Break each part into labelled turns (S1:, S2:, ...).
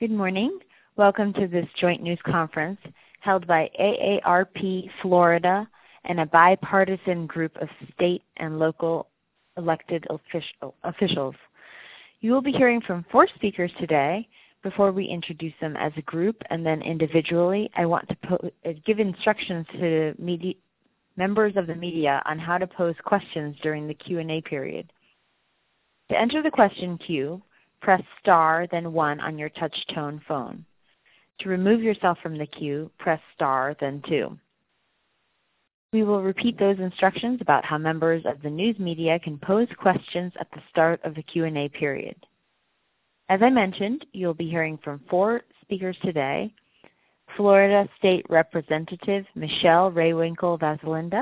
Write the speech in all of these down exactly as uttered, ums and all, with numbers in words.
S1: Good morning. Welcome to this joint news conference held by A A R P Florida and a bipartisan group of state and local elected officials. You will be hearing from four speakers today. Before we introduce them as a group and then individually, I want to po- give instructions to media, members of the media on how to pose questions during the Q and A period. To enter the question queue, press star, then one on your touch-tone phone. To remove yourself from the queue, press star, then two. We will repeat those instructions about how members of the news media can pose questions at the start of the Q and A period. As I mentioned, you'll be hearing from four speakers today: Florida State Representative Michelle Raywinkle Vasalinda,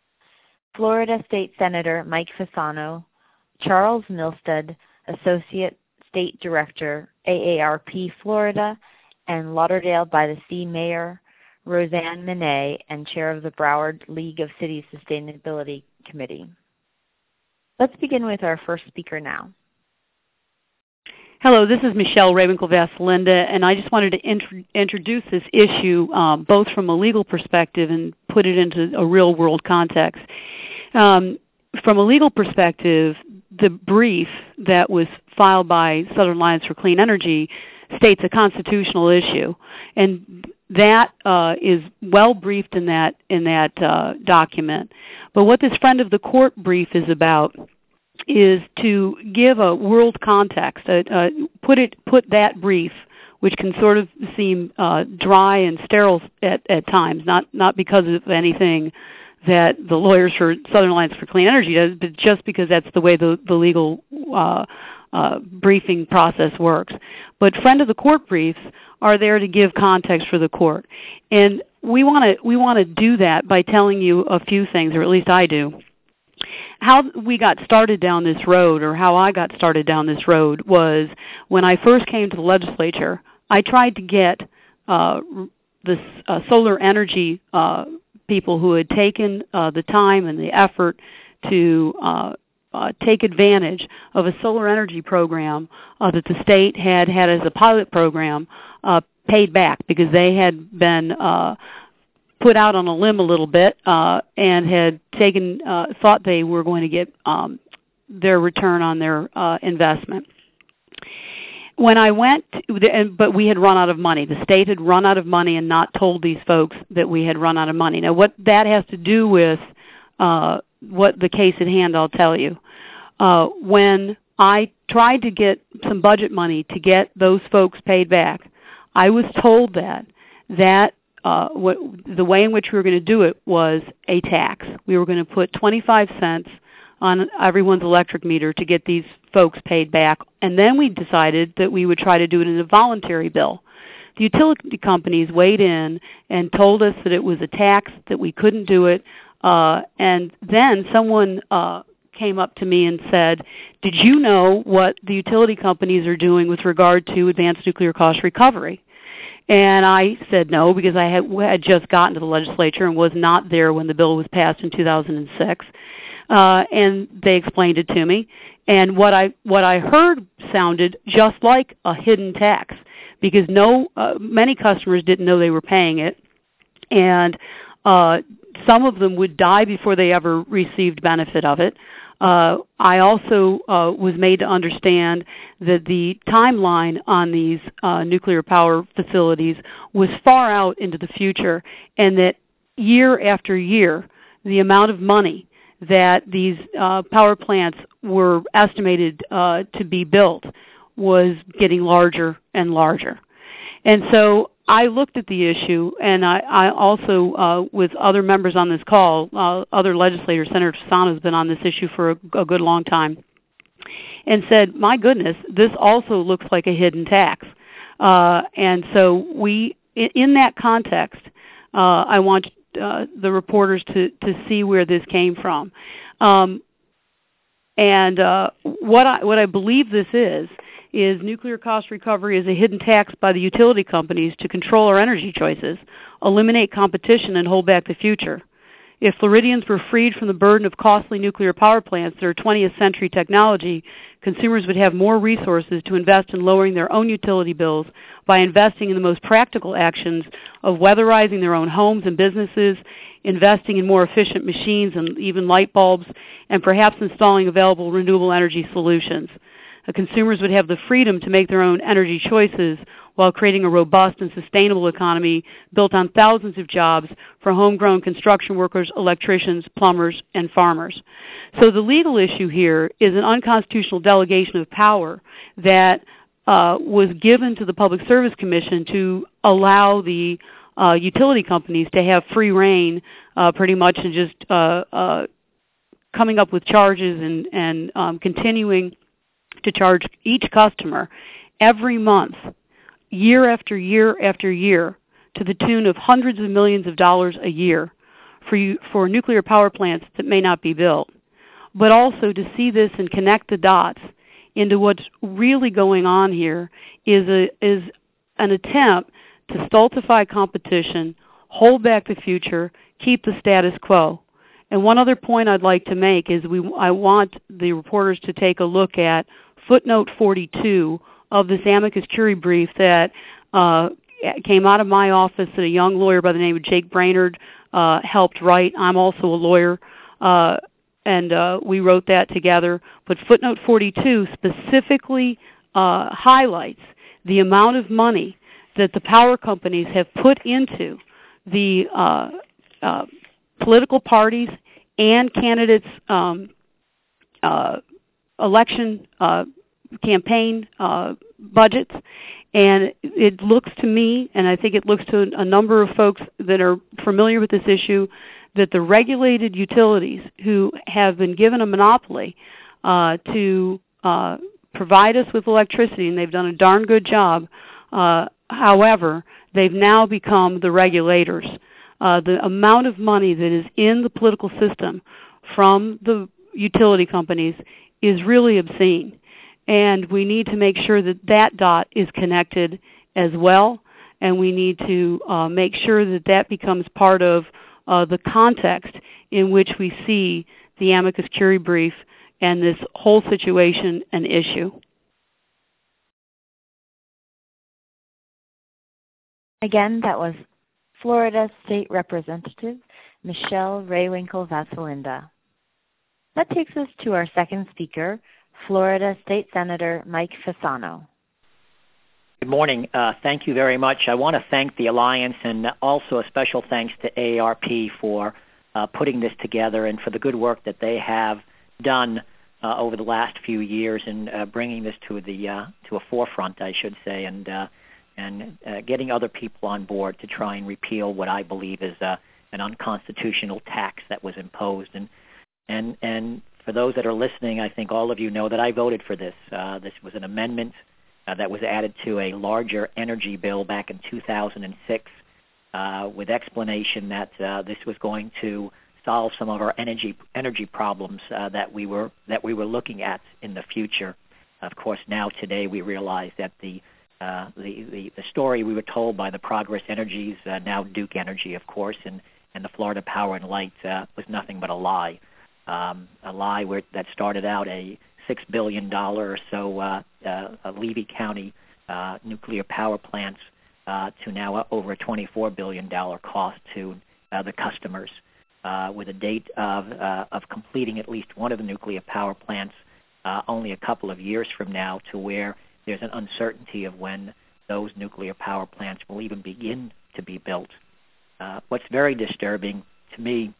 S1: Florida State Senator Mike Fasano, Charles Milstead, Associate State Director, A A R P Florida, and Lauderdale by the Sea Mayor Roseanne Minay, and Chair of the Broward League of Cities Sustainability Committee. Let's begin with our first speaker now.
S2: Hello, this is Michelle Raywinkle Vasalinda, and I just wanted to int- introduce this issue um, both from a legal perspective and put it into a real-world context. Um, from a legal perspective, the brief that was filed by Southern Alliance for Clean Energy states a constitutional issue, and that uh, is well briefed in that in that uh, document. But what this friend of the court brief is about is to give a world context, uh, uh, put it put that brief, which can sort of seem uh, dry and sterile at, at times, not not because of anything that the lawyers for Southern Alliance for Clean Energy does, but just because that's the way the, the legal uh, uh, briefing process works. But friend of the court briefs are there to give context for the court, and we want to we want to do that by telling you a few things, or at least I do. How we got started down this road, or how I got started down this road, was when I first came to the legislature. I tried to get uh, the uh, solar energy uh, people who had taken uh, the time and the effort to uh, uh, take advantage of a solar energy program uh, that the state had had as a pilot program uh, paid back, because they had been uh, put out on a limb a little bit uh, and had taken, uh, thought they were going to get um, their return on their uh, investment. When I went, to, but we had run out of money. The state had run out of money and not told these folks that we had run out of money. Now, what that has to do with uh, what the case at hand, I'll tell you. Uh, when I tried to get some budget money to get those folks paid back, I was told that that Uh, what, the way in which we were going to do it was a tax. We were going to put twenty-five cents on everyone's electric meter to get these folks paid back, and then we decided that we would try to do it in a voluntary bill. The utility companies weighed in and told us that it was a tax, that we couldn't do it, uh, and then someone uh, came up to me and said, "Did you know what the utility companies are doing with regard to advanced nuclear cost recovery?" And I said no, because I had, had just gotten to the legislature and was not there when the bill was passed in two thousand six. Uh, and they explained it to me. And what I what I heard sounded just like a hidden tax, because no uh, many customers didn't know they were paying it, and uh, some of them would die before they ever received benefit of it. Uh, I also uh, was made to understand that the timeline on these uh, nuclear power facilities was far out into the future, and that year after year, the amount of money that these uh, power plants were estimated uh, to be built was getting larger and larger. And so I looked at the issue, and I, I also, uh, with other members on this call, uh, other legislators, Senator Fasano has been on this issue for a, a good long time, and said, my goodness, this also looks like a hidden tax. Uh, and so we, in, in that context, uh, I want uh, the reporters to, to see where this came from. Um, and uh, what I what I believe this is, is nuclear cost recovery is a hidden tax by the utility companies to control our energy choices, eliminate competition, and hold back the future. If Floridians were freed from the burden of costly nuclear power plants that are twentieth century technology, consumers would have more resources to invest in lowering their own utility bills by investing in the most practical actions of weatherizing their own homes and businesses, investing in more efficient machines and even light bulbs, and perhaps installing available renewable energy solutions. Uh, consumers would have the freedom to make their own energy choices while creating a robust and sustainable economy built on thousands of jobs for homegrown construction workers, electricians, plumbers, and farmers. So the legal issue here is an unconstitutional delegation of power that uh, was given to the Public Service Commission to allow the uh, utility companies to have free reign uh, pretty much and just uh, uh, coming up with charges and, and um, continuing to charge each customer every month, year after year after year, to the tune of hundreds of millions of dollars a year for you, for nuclear power plants that may not be built. But also to see this and connect the dots into what's really going on here is a is an attempt to stultify competition, hold back the future, keep the status quo. And one other point I'd like to make is we I want the reporters to take a look at footnote forty-two of this amicus curiae brief that uh, came out of my office that a young lawyer by the name of Jake Brainerd uh, helped write. I'm also a lawyer, uh, and uh, we wrote that together. But footnote forty-two specifically uh, highlights the amount of money that the power companies have put into the uh, uh, political parties and candidates' um, uh, election uh, campaign uh, budgets. And it looks to me, and I think it looks to a number of folks that are familiar with this issue, that the regulated utilities who have been given a monopoly uh, to uh, provide us with electricity, and they've done a darn good job, uh, however, they've now become the regulators. Uh, the amount of money that is in the political system from the utility companies is really obscene. And we need to make sure that that dot is connected as well, and we need to uh, make sure that that becomes part of uh, the context in which we see the amicus curiae brief and this whole situation an issue.
S1: Again, that was Florida State Representative Michelle Raywinkle-Vasselinda. That takes us to our second speaker, Florida State Senator Mike Fasano.
S3: Good morning. Uh, thank you very much. I want to thank the Alliance and also a special thanks to A A R P for uh, putting this together and for the good work that they have done uh, over the last few years in uh, bringing this to the uh, to a forefront, I should say, and uh, and uh, getting other people on board to try and repeal what I believe is uh, an unconstitutional tax that was imposed. And and and for those that are listening, I think all of you know that I voted for this. Uh, this was an amendment uh, that was added to a larger energy bill back in two thousand six uh, with explanation that uh, this was going to solve some of our energy energy problems uh, that we were that we were looking at in the future. Of course, now today we realize that the uh, the, the the story we were told by the Progress Energies, uh, now Duke Energy, of course, and and the Florida Power and Light uh, was nothing but a lie. Um, a lie where, that started out a six billion dollars or so uh, uh, Levy County uh, nuclear power plants uh, to now uh, over a twenty-four billion dollars cost to uh, the customers, uh, with a date of, uh, of completing at least one of the nuclear power plants uh, only a couple of years from now, to where there's an uncertainty of when those nuclear power plants will even begin to be built. Uh, what's very disturbing to me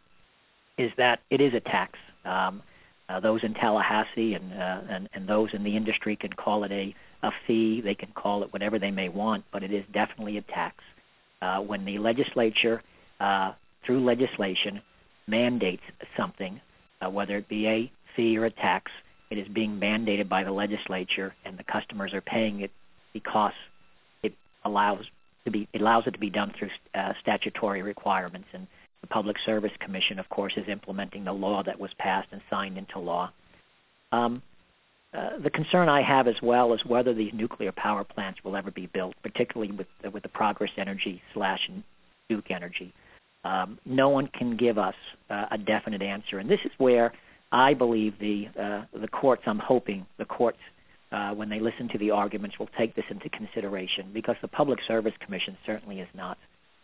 S3: is that it is a tax. Um, uh, those in Tallahassee and, uh, and and those in the industry can call it a, a fee. They can call it whatever they may want, but it is definitely a tax. Uh, when the legislature, uh, through legislation, mandates something, uh, whether it be a fee or a tax, it is being mandated by the legislature, and the customers are paying it because it allows to be it allows it to be done through uh, statutory requirements. And the Public Service Commission, of course, is implementing the law that was passed and signed into law. Um, uh, the concern I have as well is whether these nuclear power plants will ever be built, particularly with uh, with the Progress Energy slash Duke Energy. Um, no one can give us uh, a definite answer. And this is where I believe the, uh, the courts, I'm hoping the courts, uh, when they listen to the arguments, will take this into consideration, because the Public Service Commission certainly is not.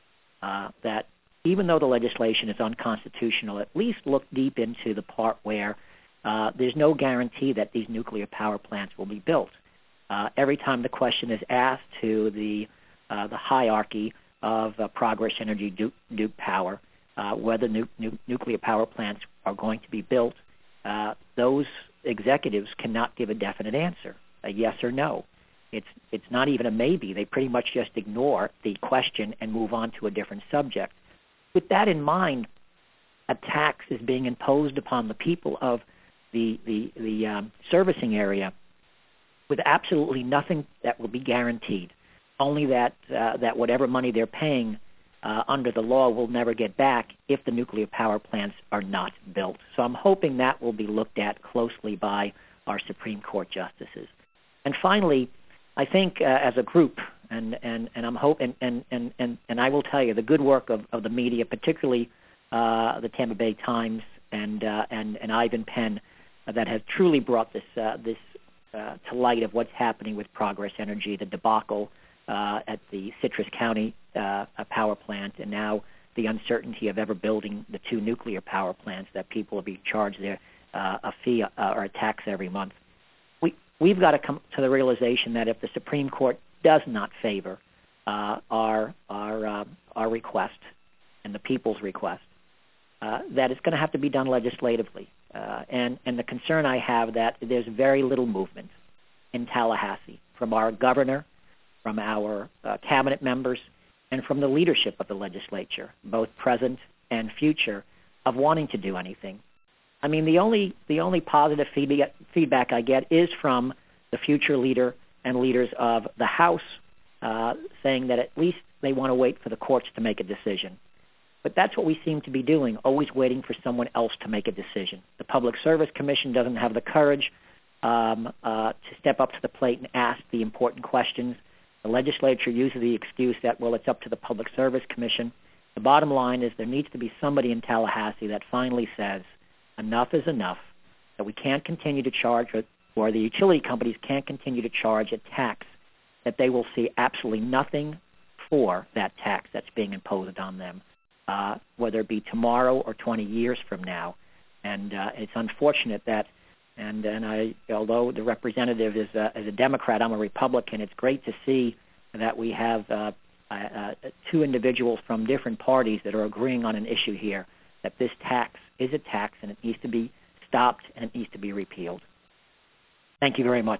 S3: Uh, that even though the legislation is unconstitutional, at least look deep into the part where uh, there's no guarantee that these nuclear power plants will be built. Uh, every time the question is asked to the, uh, the hierarchy of uh, Progress Energy, Duke, Duke Power, uh, whether nu- nu- nuclear power plants are going to be built, uh, those executives cannot give a definite answer, a yes or no. It's it's not even a maybe. They pretty much just ignore the question and move on to a different subject. With that in mind, a tax is being imposed upon the people of the the, the um, servicing area with absolutely nothing that will be guaranteed. Only that uh, that whatever money they're paying uh, under the law will never get back if the nuclear power plants are not built. So I'm hoping that will be looked at closely by our Supreme Court justices. And finally, I think uh, as a group, and, and, and I'm hope and, and, and, and, and I will tell you the good work of, of the media, particularly uh, the Tampa Bay Times and uh, and, and Ivan Penn, uh, that has truly brought this uh, this uh, to light of what's happening with Progress Energy, the debacle uh, at the Citrus County uh, power plant, and now the uncertainty of ever building the two nuclear power plants that people will be charged their uh, a fee uh, or a tax every month. We we've got to come to the realization that if the Supreme Court does not favor uh, our our uh, our request and the people's request, uh, that it's going to have to be done legislatively. Uh, and and the concern I have that there's very little movement in Tallahassee from our governor, from our uh, cabinet members, and from the leadership of the legislature, both present and future, of wanting to do anything. I mean, the only the only positive feedback, feedback I get is from the future leader and leaders of the House, uh, saying that at least they want to wait for the courts to make a decision. But that's what we seem to be doing, always waiting for someone else to make a decision. The Public Service Commission doesn't have the courage um, uh, to step up to the plate and ask the important questions. The legislature uses the excuse that, well, it's up to the Public Service Commission. The bottom line is there needs to be somebody in Tallahassee that finally says, enough is enough, that we can't continue to charge, or the utility companies can't continue to charge a tax that they will see absolutely nothing for that tax that's being imposed on them, uh, whether it be tomorrow or twenty years from now. And uh, it's unfortunate that, and and I, although the representative is a, is a Democrat, I'm a Republican, it's great to see that we have uh, uh, two individuals from different parties that are agreeing on an issue here, that this tax is a tax and it needs to be stopped and it needs to be repealed. Thank you very much.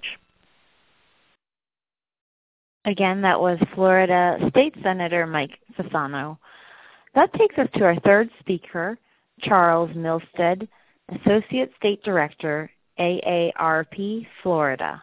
S1: Again, that was Florida State Senator Mike Fasano. That takes us to our third speaker, Charles Milstead, Associate State Director, A A R P, Florida.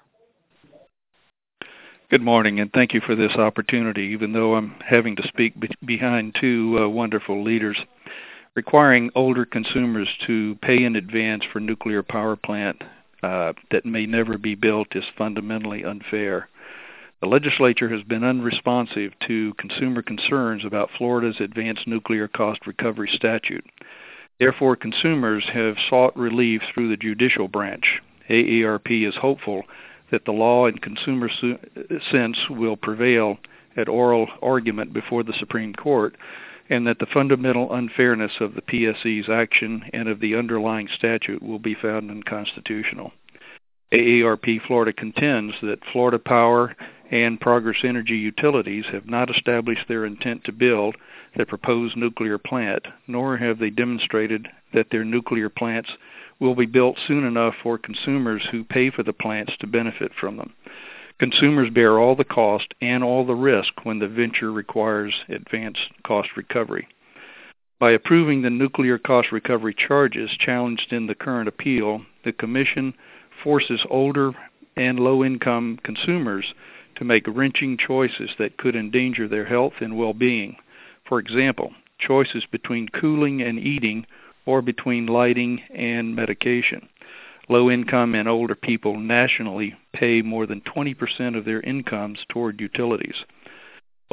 S4: Good morning, and thank you for this opportunity, even though I'm having to speak be- behind two uh, wonderful leaders. Requiring older consumers to pay in advance for nuclear power plant uh, that may never be built is fundamentally unfair. The legislature has been unresponsive to consumer concerns about Florida's advanced nuclear cost recovery statute. Therefore, consumers have sought relief through the judicial branch. A A R P is hopeful that the law in consumer su- sense will prevail at oral argument before the Supreme Court, and that the fundamental unfairness of the P S C's action and of the underlying statute will be found unconstitutional. A A R P Florida contends that Florida Power and Progress Energy Utilities have not established their intent to build the proposed nuclear plant, nor have they demonstrated that their nuclear plants will be built soon enough for consumers who pay for the plants to benefit from them. Consumers bear all the cost and all the risk when the venture requires advanced cost recovery. By approving the nuclear cost recovery charges challenged in the current appeal, the Commission forces older and low-income consumers to make wrenching choices that could endanger their health and well-being. For example, choices between cooling and eating or between lighting and medication. Low-income and older people nationally pay more than twenty percent of their incomes toward utilities.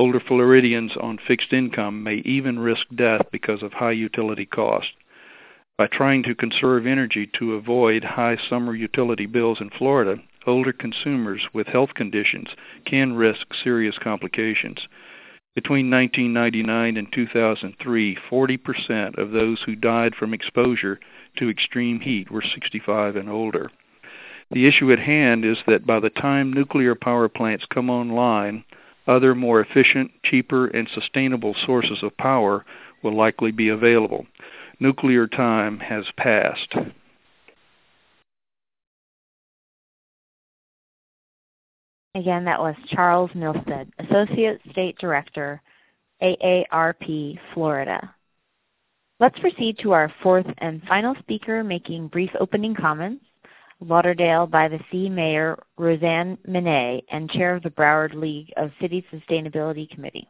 S4: Older Floridians on fixed income may even risk death because of high utility costs. By trying to conserve energy to avoid high summer utility bills in Florida, older consumers with health conditions can risk serious complications. Between nineteen ninety-nine and two thousand three, forty percent of those who died from exposure to extreme heat were sixty-five and older. The issue at hand is that by the time nuclear power plants come online, other more efficient, cheaper, and sustainable sources of power will likely be available. Nuclear time has passed.
S1: Again, that was Charles Milstead, Associate State Director, A A R P, Florida. Let's proceed to our fourth and final speaker making brief opening comments, Lauderdale by the Sea Mayor Roseanne Minay and Chair of the Broward League of Cities Sustainability Committee.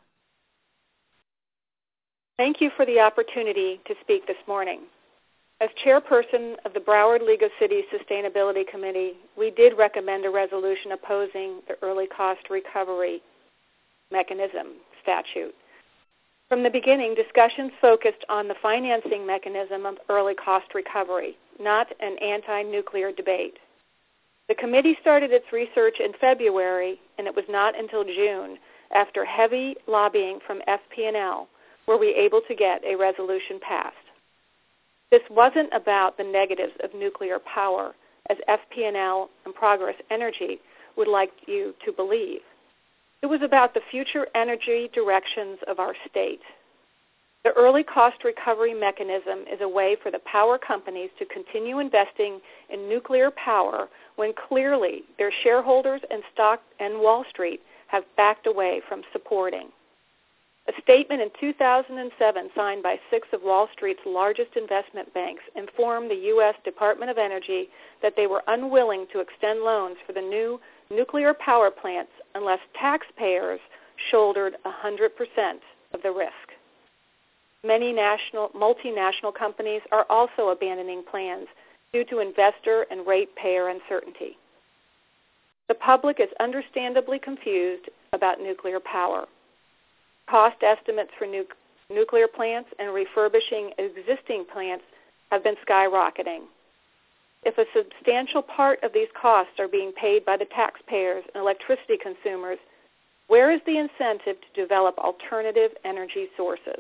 S5: Thank you for the opportunity to speak this morning. As chairperson of the Broward League of Cities Sustainability Committee, we did recommend a resolution opposing the early cost recovery mechanism statute. From the beginning, discussions focused on the financing mechanism of early cost recovery, not an anti-nuclear debate. The committee started its research in February, and it was not until June, after heavy lobbying from F P and L, were we able to get a resolution passed. This wasn't about the negatives of nuclear power, as F P and L and Progress Energy would like you to believe. It was about the future energy directions of our state. The early cost recovery mechanism is a way for the power companies to continue investing in nuclear power when clearly their shareholders and stock and Wall Street have backed away from supporting. A statement in two thousand seven signed by six of Wall Street's largest investment banks informed the U S Department of Energy that they were unwilling to extend loans for the new nuclear power plants unless taxpayers shouldered one hundred percent of the risk. Many national, multinational companies are also abandoning plans due to investor and ratepayer uncertainty. The public is understandably confused about nuclear power. Cost estimates for nu- nuclear plants and refurbishing existing plants have been skyrocketing. If a substantial part of these costs are being paid by the taxpayers and electricity consumers, where is the incentive to develop alternative energy sources?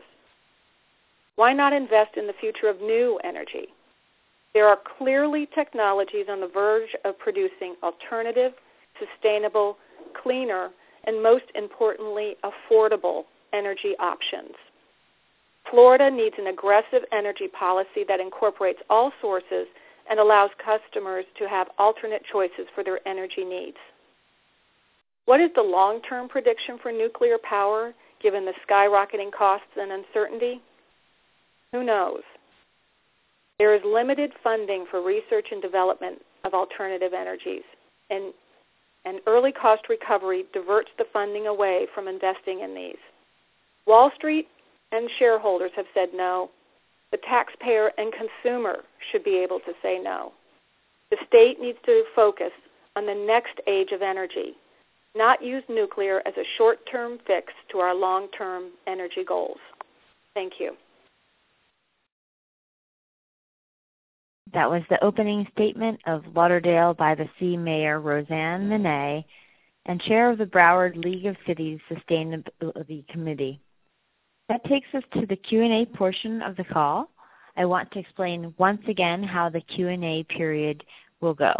S5: Why not invest in the future of new energy? There are clearly technologies on the verge of producing alternative, sustainable, cleaner, and most importantly, affordable energy options. Florida needs an aggressive energy policy that incorporates all sources and allows customers to have alternate choices for their energy needs. What is the long-term prediction for nuclear power given the skyrocketing costs and uncertainty? Who knows? There is limited funding for research and development of alternative energies, and, and early cost recovery diverts the funding away from investing in these. Wall Street and shareholders have said no. The taxpayer and consumer should be able to say no. The state needs to focus on the next age of energy, not use nuclear as a short-term fix to our long-term energy goals. Thank you.
S1: That was the opening statement of Lauderdale by the Sea Mayor Roseanne Minay and Chair of the Broward League of Cities Sustainability Committee. That takes us to the Q and A portion of the call. I want to explain once again how the Q and A period will go.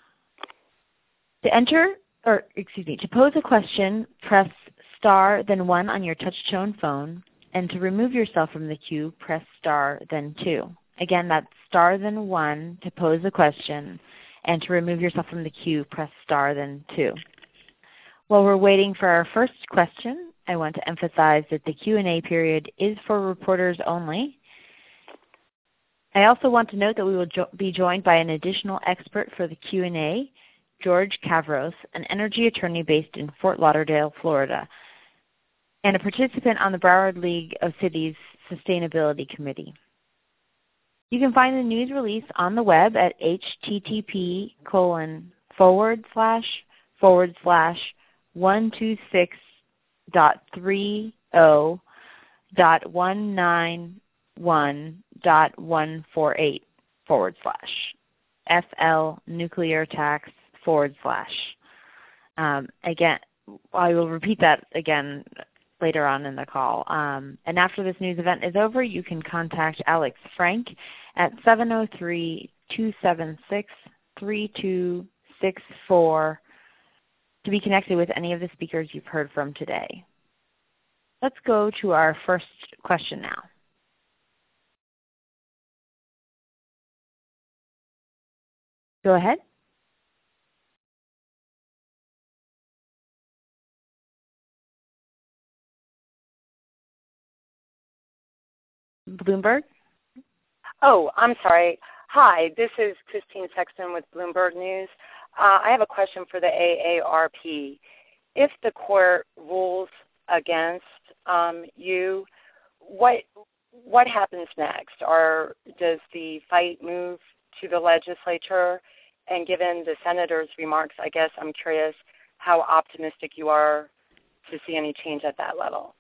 S1: To enter, or excuse me, to pose a question, press star then one on your touch-tone phone, and to remove yourself from the queue, press star then two. Again, that's star then one to pose a question, and to remove yourself from the queue, press star then two. While we're waiting for our first question, I want to emphasize that the Q and A period is for reporters only. I also want to note that we will jo- be joined by an additional expert for the Q and A, George Kavros, an energy attorney based in Fort Lauderdale, Florida, and a participant on the Broward League of Cities Sustainability Committee. You can find the news release on the web at http colon forward slash forward slash one two six dot three oh dot one nine one dot one four eight forward slash F L nuclear tax forward slash. Um, again, I will repeat that again later on in the call. Um, and after this news event is over, you can contact Alex Frank at seven oh three, two seven six, three two six four to be connected with any of the speakers you've heard from today. Let's go to our first question now. Go ahead. Bloomberg?
S6: Oh, I'm sorry. Hi, this is Christine Sexton with Bloomberg News. Uh, I have a question for the A A R P. If the court rules against um, you, what what happens next? Or does the fight move to the legislature? And given the senator's remarks, I guess I'm curious how optimistic you are to see any change at that level.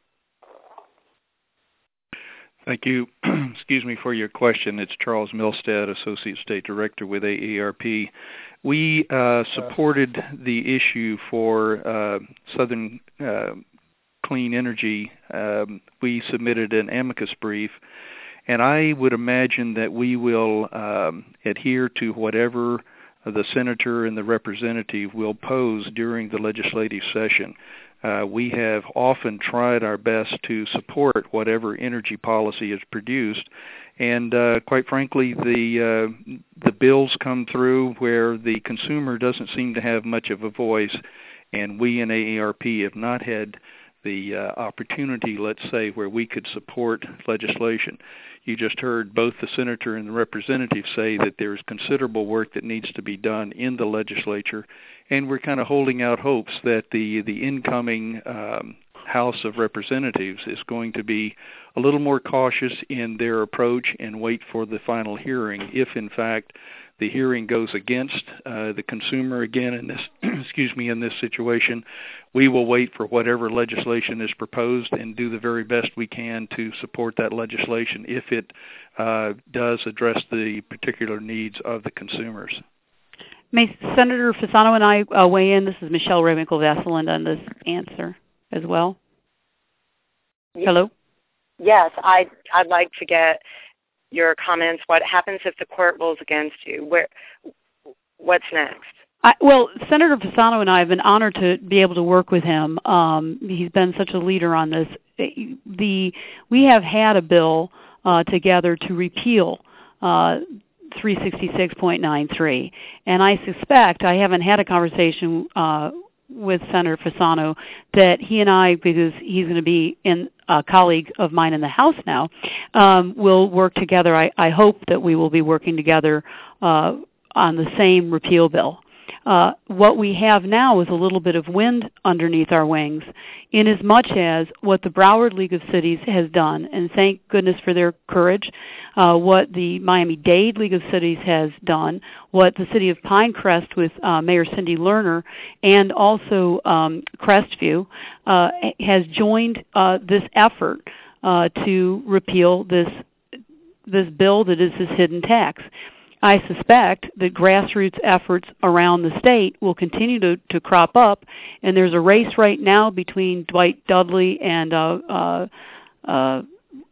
S4: Thank you, excuse me, for your question. It's Charles Milstead, Associate State Director with A A R P. We uh, supported the issue for uh, Southern uh, Clean Energy. Um, we submitted an amicus brief, and I would imagine that we will um, adhere to whatever the senator and the representative will pose during the legislative session. Uh, we have often tried our best to support whatever energy policy is produced, and uh, quite frankly, the uh, the bills come through where the consumer doesn't seem to have much of a voice, and we in A A R P have not had the uh, opportunity, let's say, where we could support legislation. You just heard both the senator and the representative say that there's considerable work that needs to be done in the legislature, and we're kind of holding out hopes that the, the incoming um, House of Representatives is going to be a little more cautious in their approach and wait for the final hearing if, in fact, the hearing goes against uh, the consumer again in this, excuse me, in this situation. We will wait for whatever legislation is proposed and do the very best we can to support that legislation if it uh, does address the particular needs of the consumers.
S2: May Senator Fasano and I uh, weigh in? This is Michelle Ravenkel-Vasselinda on this answer as well. Hello?
S6: Yes, I'd, I'd like to get your comments. What happens if the court rules against you? Where, what's next?
S2: I, well, Senator Fasano and I have been honored to be able to work with him. Um, he's been such a leader on this. The we have had a bill uh, together to repeal uh, three sixty-six point nine three, and I suspect, I haven't had a conversation uh, with Senator Fasano, that he and I, because he's going to be in a colleague of mine in the House now, um, will work together. I, I hope that we will be working together uh, on the same repeal bill. Uh, what we have now is a little bit of wind underneath our wings, in as much as what the Broward League of Cities has done, and thank goodness for their courage, uh, what the Miami-Dade League of Cities has done, what the city of Pinecrest with uh, Mayor Cindy Lerner, and also um, Crestview uh, has joined uh, this effort uh, to repeal this this bill that is this hidden tax. I suspect that grassroots efforts around the state will continue to, to crop up, and there's a race right now between Dwight Dudley and uh, uh, uh,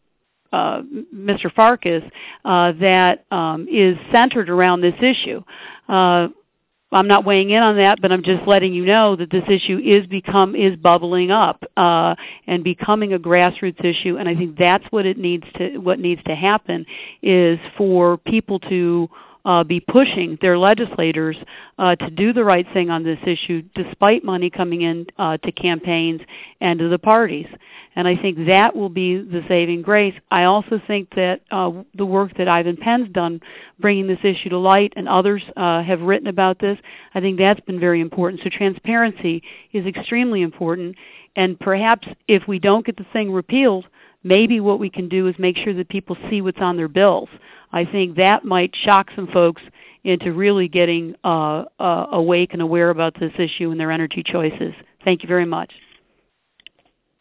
S2: uh, Mister Farkas uh, that um, is centered around this issue. Uh, I'm not weighing in on that, but I'm just letting you know that this issue is become is bubbling up uh, and becoming a grassroots issue. And I think that's what it needs to what needs to happen is for people to uh, be pushing their legislators uh, to do the right thing on this issue, despite money coming in uh, to campaigns and to the parties. And I think that will be the saving grace. I also think that uh, the work that Ivan Penn's done bringing this issue to light, and others uh, have written about this, I think that's been very important. So transparency is extremely important. And perhaps if we don't get the thing repealed, maybe what we can do is make sure that people see what's on their bills. I think that might shock some folks into really getting uh, uh, awake and aware about this issue and their energy choices. Thank you very much.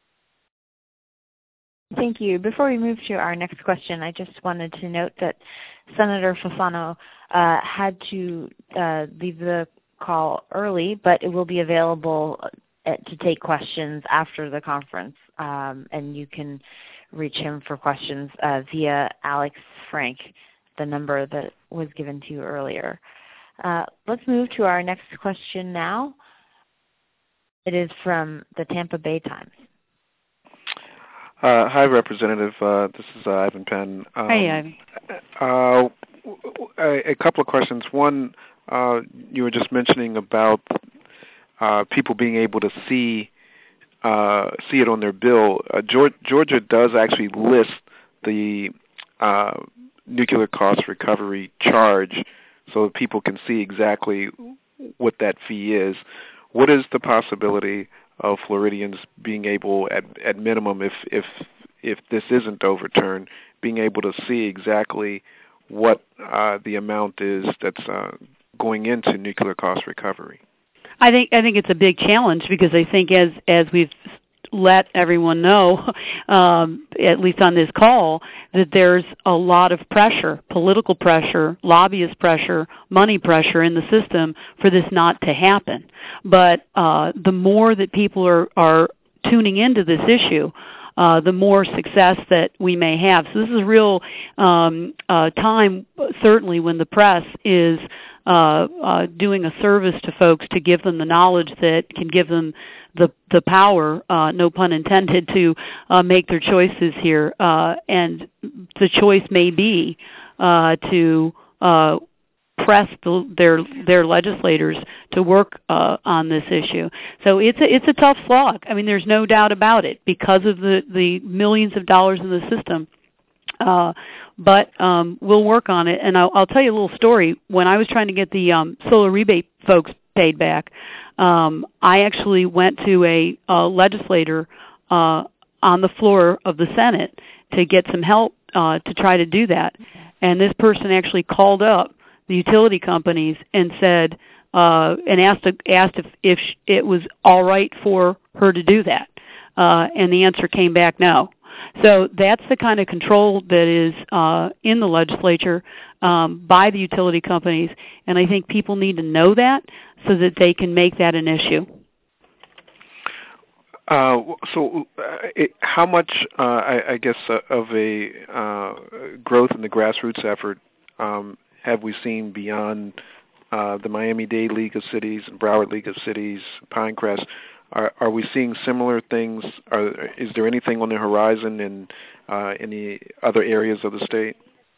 S1: Thank you. Before we move to our next question, I just wanted to note that Senator Fasano uh, had to uh, leave the call early, but it will be available to take questions after the conference, um, and you can reach him for questions uh, via Alex Frank, the number that was given to you earlier. Uh, let's move to our next question now. It is from the Tampa Bay Times.
S7: Uh, hi, Representative. Uh, this is uh, Ivan Penn. Um,
S2: hi, Ivan.
S7: Uh, a, a couple of questions. One, uh, you were just mentioning about uh, people being able to see uh, see it on their bill. Uh, Georgia, Georgia does actually list the uh, nuclear cost recovery charge, so that people can see exactly what that fee is. What is the possibility of Floridians being able, at at minimum, if if if this isn't overturned, being able to see exactly what uh, the amount is that's uh, going into nuclear cost recovery?
S2: I think I think it's a big challenge, because I think as as we've let everyone know, um, at least on this call, that there's a lot of pressure, political pressure, lobbyist pressure, money pressure in the system for this not to happen. But uh, the more that people are, are tuning into this issue, uh, the more success that we may have. So this is a real um, uh, time, certainly, when the press is uh, uh, doing a service to folks to give them the knowledge that can give them the the power, uh, no pun intended, to uh, make their choices here. Uh, and the choice may be uh, to uh, press the, their their legislators to work uh, on this issue. So it's a, it's a tough slog. I mean, there's no doubt about it, because of the, the millions of dollars in the system. Uh, but um, we'll work on it. And I'll, I'll tell you a little story. When I was trying to get the um, solar rebate folks paid back, um, I actually went to a, a legislator uh, on the floor of the Senate to get some help uh, to try to do that. And this person actually called up the utility companies and said, uh, and asked asked if, if it was all right for her to do that. Uh, and the answer came back no. So that's the kind of control that is uh, in the legislature um, by the utility companies, and I think people need to know that so that they can make that an issue.
S7: Uh, so uh, it, how much, uh, I, I guess, uh, of a uh, growth in the grassroots effort um, have we seen beyond uh, the Miami-Dade League of Cities and Broward League of Cities, Pinecrest? Are, are we seeing similar things? Are, is there anything on the horizon in uh, any other areas of the state?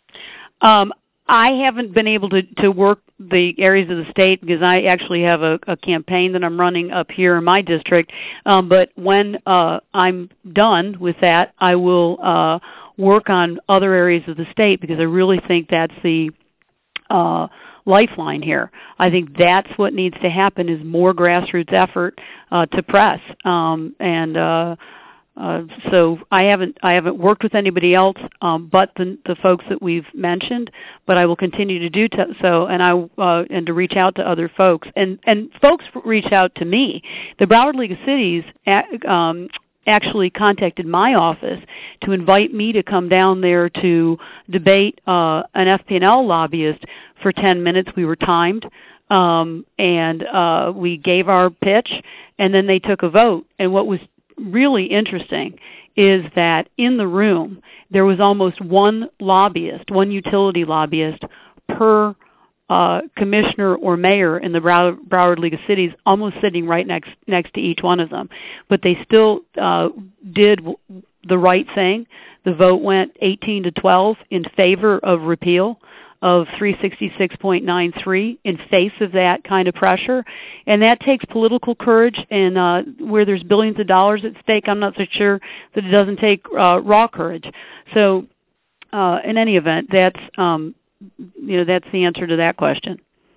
S2: Um, I haven't been able to, to work the areas of the state, because I actually have a, a campaign that I'm running up here in my district. Um, but when uh, I'm done with that, I will uh, work on other areas of the state, because I really think that's the uh, lifeline here. I think that's what needs to happen, is more grassroots effort uh, to press. Um, and uh, uh, so I haven't I haven't worked with anybody else um, but the, the folks that we've mentioned. But I will continue to do t- so, and I uh, and to reach out to other folks. And and folks reach out to me. The Broward League of Cities Um, actually contacted my office to invite me to come down there to debate uh, an F P and L lobbyist for ten minutes. We were timed, um, and uh, we gave our pitch, and then they took a vote. And what was really interesting is that in the room there was almost one lobbyist, one utility lobbyist per Uh, commissioner or mayor in the Brow- Broward League of Cities, almost sitting right next next to each one of them. But they still uh, did w- the right thing. The vote went eighteen to twelve in favor of repeal of three sixty-six point nine three in face of that kind of pressure. And that takes political courage, and uh, where there's billions of dollars at stake, I'm not so sure that it doesn't take uh, raw courage. So uh, in any event, that's um, you know, that's the answer to that question.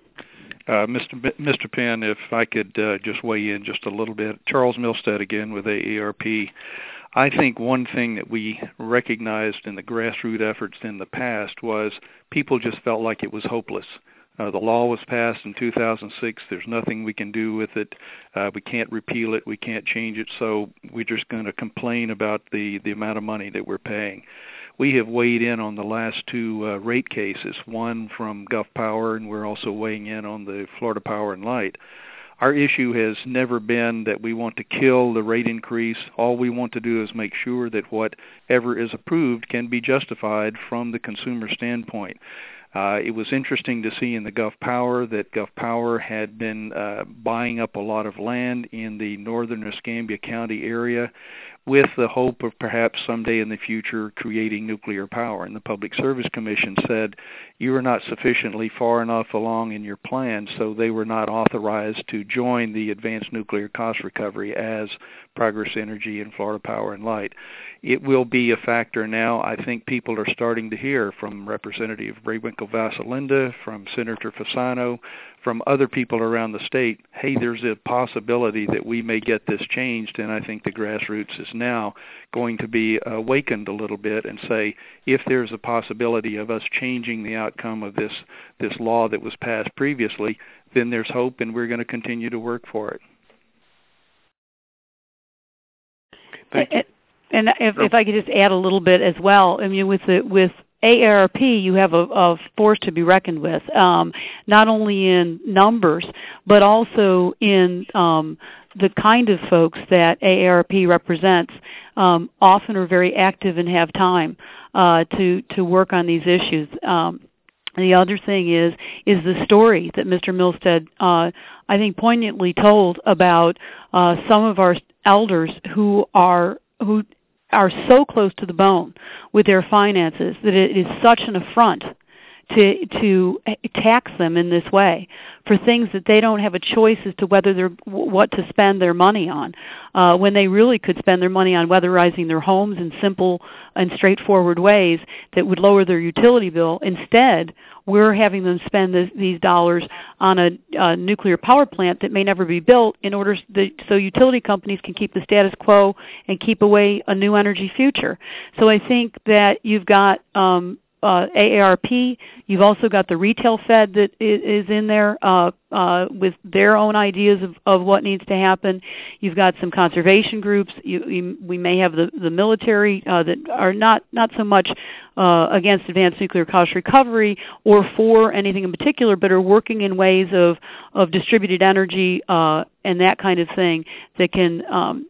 S4: Uh, Mister B- Mister Penn, if I could uh, just weigh in just a little bit. Charles Milstead again with A A R P. I think one thing that we recognized in the grassroots efforts in the past was people just felt like it was hopeless. Uh, the law was passed in two thousand six. There's nothing we can do with it. Uh, we can't repeal it. We can't change it. So we're just going to complain about the, the amount of money that we're paying. We have weighed in on the last two uh, rate cases, one from Gulf Power, and we're also weighing in on the Florida Power and Light. Our issue has never been that we want to kill the rate increase. All we want to do is make sure that whatever is approved can be justified from the consumer standpoint. Uh, it was interesting to see in the Gulf Power that Gulf Power had been uh, buying up a lot of land in the northern Escambia County area with the hope of perhaps someday in the future creating nuclear power. And the Public Service Commission said, you are not sufficiently far enough along in your plan, so they were not authorized to join the Advanced Nuclear Cost Recovery as Progress Energy and Florida Power and Light. It will be a factor now. I think people are starting to hear from Representative Rehwinkel-Vasselinda, from Senator Fasano, from other people around the state, hey, there's a possibility that we may get this changed, and I think the grassroots is now going to be awakened a little bit and say, if there's a possibility of us changing the outcome of this, this law that was passed previously, then there's hope, and we're going to continue to work for it.
S2: Thank you. And if, if I could just add a little bit as well, I mean, with the, with A A R P, you have a, a force to be reckoned with, um, not only in numbers, but also in um, the kind of folks that A A R P represents. Um, often are very active and have time uh, to to work on these issues. Um, The other thing is is the story that Mister Milstead, uh, I think, poignantly told about uh, some of our elders who are who are so close to the bone with their finances that it is such an affront to to tax them in this way for things that they don't have a choice as to whether they're what to spend their money on, uh, when they really could spend their money on weatherizing their homes in simple and straightforward ways that would lower their utility bill. Instead, we're having them spend this, these dollars on a, a nuclear power plant that may never be built in order that, so utility companies can keep the status quo and keep away a new energy future. So I think that you've got um, Uh, A A R P. You've also got the retail Fed that is in there uh, uh, with their own ideas of, of what needs to happen. You've got some conservation groups. You, you, we may have the, the military uh, that are not, not so much uh, against advanced nuclear cost recovery or for anything in particular, but are working in ways of, of distributed energy uh, and that kind of thing that can um,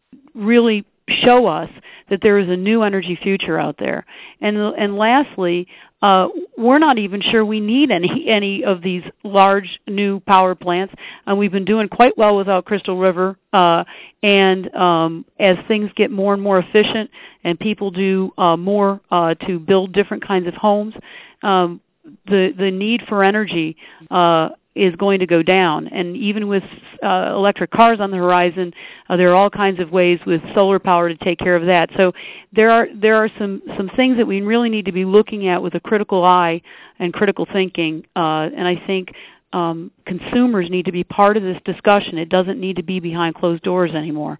S2: really show us that there is a new energy future out there. And and lastly, uh, we're not even sure we need any any of these large new power plants. And we've been doing quite well without Crystal River. Uh, and um, as things get more and more efficient and people do uh, more uh, to build different kinds of homes, um, the the need for energy uh, is going to go down. And even with uh, electric cars on the horizon, uh, there are all kinds of ways with solar power to take care of that. So there are there are some, some things that we really need to be looking at with a critical eye and critical thinking. Uh, and I think um, consumers need to be part of this discussion. It doesn't need to be behind closed doors anymore.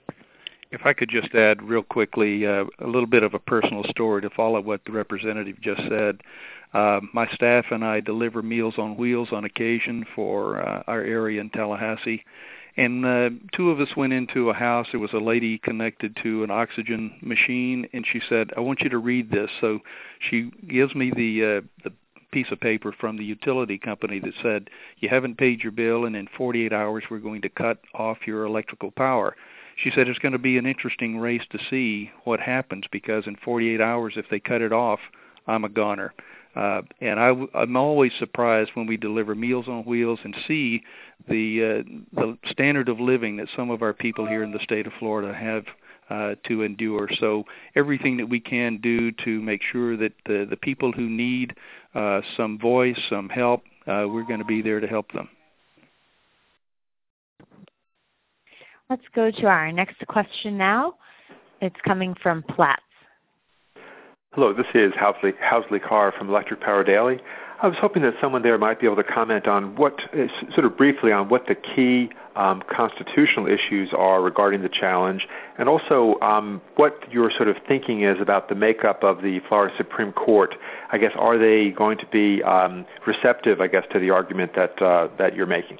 S4: If I could just add real quickly uh, a little bit of a personal story to follow what the representative just said. Uh, my staff and I deliver Meals on Wheels on occasion for uh, our area in Tallahassee. And uh, two of us went into a house. There was a lady connected to an oxygen machine, and she said, I want you to read this. So she gives me the, uh, the piece of paper from the utility company that said, you haven't paid your bill, and in forty-eight hours we're going to cut off your electrical power. She said it's going to be an interesting race to see what happens, because in forty-eight hours, if they cut it off, I'm a goner. Uh, and I, I'm always surprised when we deliver Meals on Wheels and see the uh, the standard of living that some of our people here in the state of Florida have uh, to endure. So everything that we can do to make sure that the, the people who need uh, some voice, some help, uh, we're going to be there to help them.
S1: Let's go to our next question now. It's coming from Platts.
S8: Hello, this is Housley, Housley Carr from Electric Power Daily. I was hoping that someone there might be able to comment on what, uh, sort of briefly, on what the key um, constitutional issues are regarding the challenge, and also um, what your sort of thinking is about the makeup of the Florida Supreme Court. I guess, are they going to be um, receptive, I guess, to the argument that uh, that you're making?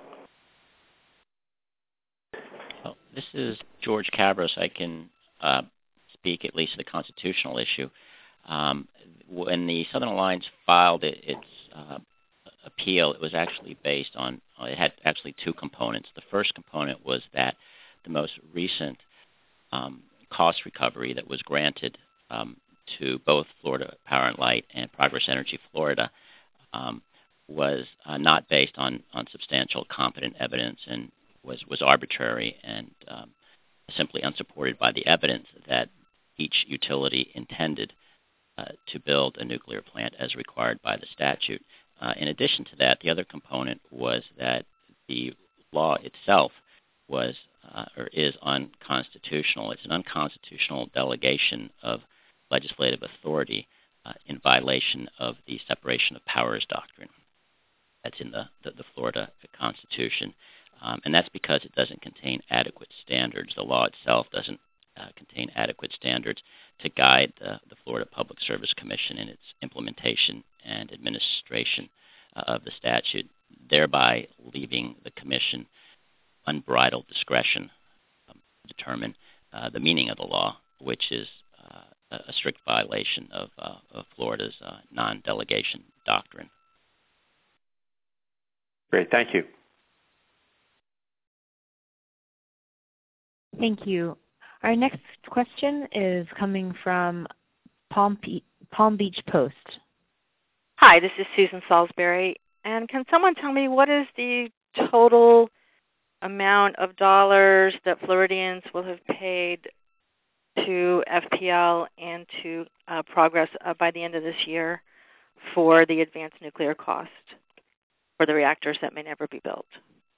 S9: Well, this is George Kavros. I can uh, speak at least to the constitutional issue. Um, when the Southern Alliance filed it, its uh, appeal, it was actually based on, it had actually two components. The first component was that the most recent um, cost recovery that was granted um, to both Florida Power and Light and Progress Energy Florida um, was uh, not based on, on substantial competent evidence and was, was arbitrary and um, simply unsupported by the evidence that each utility intended uh, to build a nuclear plant as required by the statute. Uh, in addition to that, the other component was that the law itself was uh, or is unconstitutional. It's an unconstitutional delegation of legislative authority uh, in violation of the separation of powers doctrine that's in the, the, the Florida Constitution. Um, and that's because it doesn't contain adequate standards. The law itself doesn't uh, contain adequate standards to guide the, the Florida Public Service Commission in its implementation and administration uh, of the statute, thereby leaving the Commission unbridled discretion um, to determine uh, the meaning of the law, which is uh, a strict violation of, uh, of Florida's uh, non-delegation doctrine.
S8: Great, thank you.
S1: Thank you. Our next question is coming from Palm, Pe- Palm Beach Post.
S10: Hi, this is Susan Salisbury. And can someone tell me what is the total amount of dollars that Floridians will have paid to F P L and to uh, Progress uh, by the end of this year for the advanced nuclear cost for the reactors that may never be built?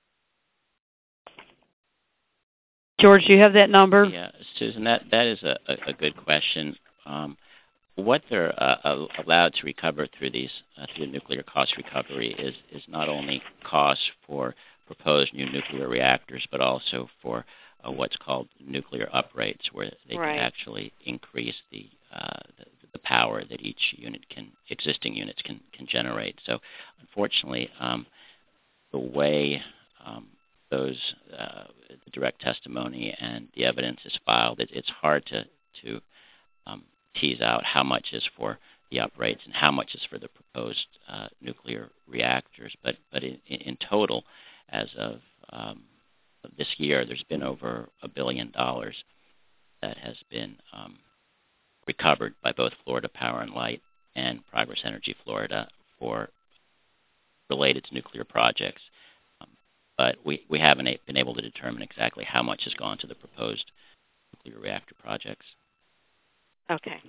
S2: George, do you have that number?
S9: Yeah, Susan, that, that is a, a, a good question. Um, what they're uh, allowed to recover through these uh, through nuclear cost recovery is, is not only costs for proposed new nuclear reactors, but also for uh, what's called nuclear uprates, where they
S10: right.
S9: can actually increase the, uh, the the power that each unit can existing units can, can generate. So, unfortunately, um, the way um, those uh, the direct testimony and the evidence is filed, it, it's hard to to um, tease out how much is for the uprates and how much is for the proposed uh, nuclear reactors. But but in, in total, as of um, this year, there's been over a billion dollars that has been um, recovered by both Florida Power and Light and Progress Energy Florida for related to nuclear projects. But we, we haven't a, been able to determine exactly how much has gone to the proposed nuclear reactor projects.
S10: Okay.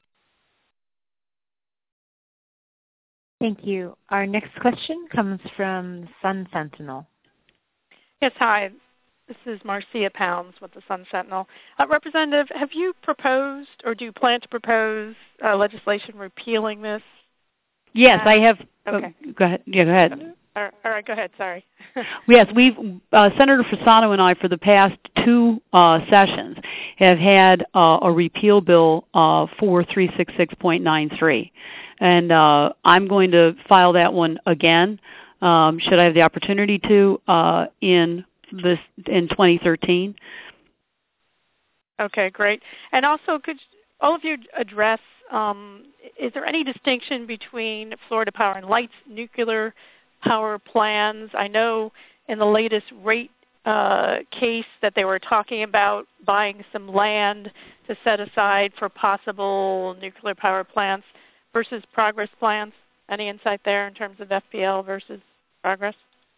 S1: Thank you. Our next question comes from Sun Sentinel.
S11: Yes, hi. This is Marcia Pounds with the Sun Sentinel. Uh, Representative, have you proposed or do you plan to propose uh, legislation repealing this?
S2: Yes,
S11: uh,
S2: I have.
S11: Okay.
S2: Uh, go ahead. Yeah, go ahead.
S11: All right, go ahead. Sorry.
S2: Yes, we've uh, Senator Fasano and I, for the past two uh, sessions, have had uh, a repeal bill uh, for three sixty-six point nine three, and uh, I'm going to file that one again. Um, should I have the opportunity to uh, in this in twenty thirteen?
S11: Okay, great. And also, could all of you address? Um, is there any distinction between Florida Power and Light's nuclear power plans? I know in the latest rate uh, case that they were talking about buying some land to set aside for possible nuclear power plants versus Progress plans. Any insight there in terms of F P L versus Progress?